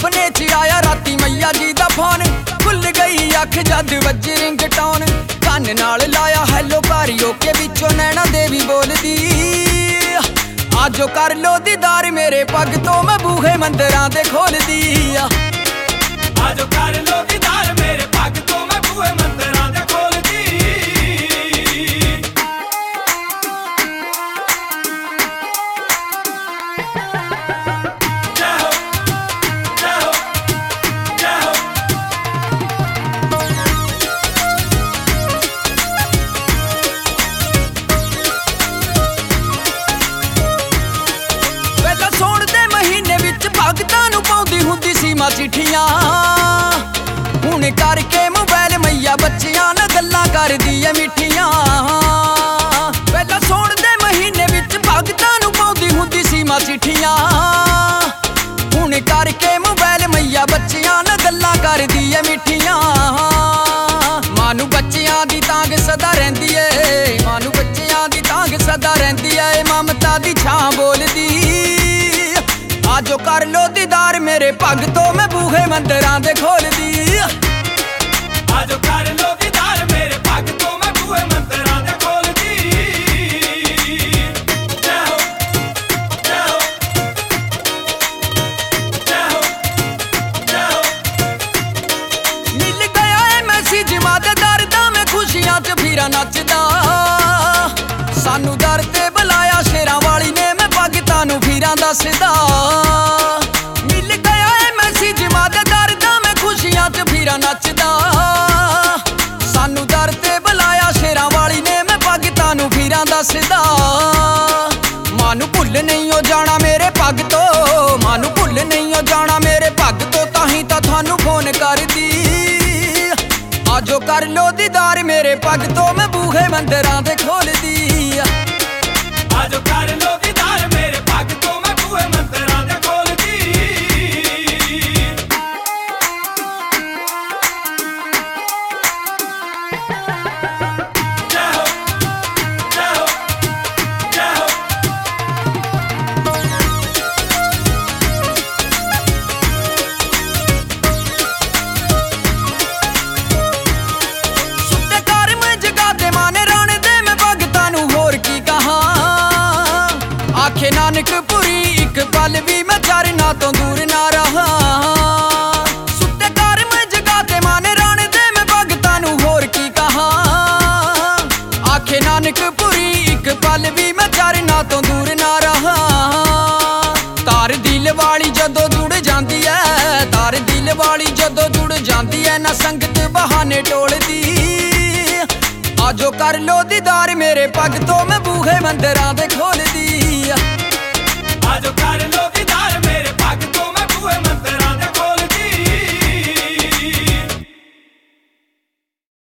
ਸੁਪਨੇ ਚ ਆਇਆ ਰਾਤੀ मैया जी दा फोन खुल गई अख जद वज रिंगटोन कान नाल लाया हैलो कारियो के विचों नैना देवी बोलदी आजो कर लो दीदार मेरे पग तो मैं बूहे मंदिरां दे खोलदी आजो कर लो दीदार मेरे पग तो मैं बूहे मंदिरां दे खोलदी भगतां नूं पाउंदी हुंदी सी मां चिट्ठियां हुण करके मोबाइल मैया बच्चियां नाल गल्लां करदी ऐ मिठियां पहलां सौण दे महीने विच भगतां नूं पाउंदी हुंदी सी मां चिट्ठियां हुण करके मोबाइल मैया बच्चियां नाल गल्लां करदी ऐ मिठियां मां नूं बच्चियां दी तांग सदा रहिंदी ऐ मां नूं बच्चियां दी तांग सदा रहिंदी ऐ ममता दी छां बोलदी आजो कर लो दीदार मेरे पग तो मैं बूहे मंदिरां दे खोलदी आजो कर लो दीदार मेरे पग तो मैं बूहे मंदिरां दे खोलदी जय हो जय हो जय हो जय हो मिल गया है मैसेज मां दे दर दा मैं खुशियां च फिरा नचदा सानू दर ते बुलाया शेरां वाली ने मैं पग तानू फिरां दसदा मिल गया है मैसेज मां दे दर दा मैं खुशियां च फिरा नचदा सानू दर ते बुलाया शेरां वाली ने मैं पग तानू फिरां दसदा मां नू भुल नहीं हो जाना मेरे पग तो मां नू भुल नहीं हो जाना मेरे पग तो ताही तां थानू फोन करदी आजो कर लो दीदार मेरे पग तो मैं बूहे मंदिरां दे खोलदी आजो कर लो दीदार मेरे पग तो मैं बूहे मंदिरां दे खोलदी जय हो जय हो जय हो सुत्ते घर में जगा दे माने राणे दे मैं भगतां नू होर की कहां आखे नानकपुरी एक पल भी मैं चरना तो दूर ना रहा सुत्ते घर में जगा दे माने राणे दे मैं भगतां नू होर की कहां आखे नानकपुरी एक पल भी मैं चरना तो दूर ना रहा तार दिल वाली जदों जुड़ जांदी ऐ तार दिल वाली जदों जुड़ जांदी ऐ ना संगत बहाने टोलदी आजो कर लो दीदार मेरे पग तो मैं बूहे मंदिरां दे खोलदी आजो कर लो दीदार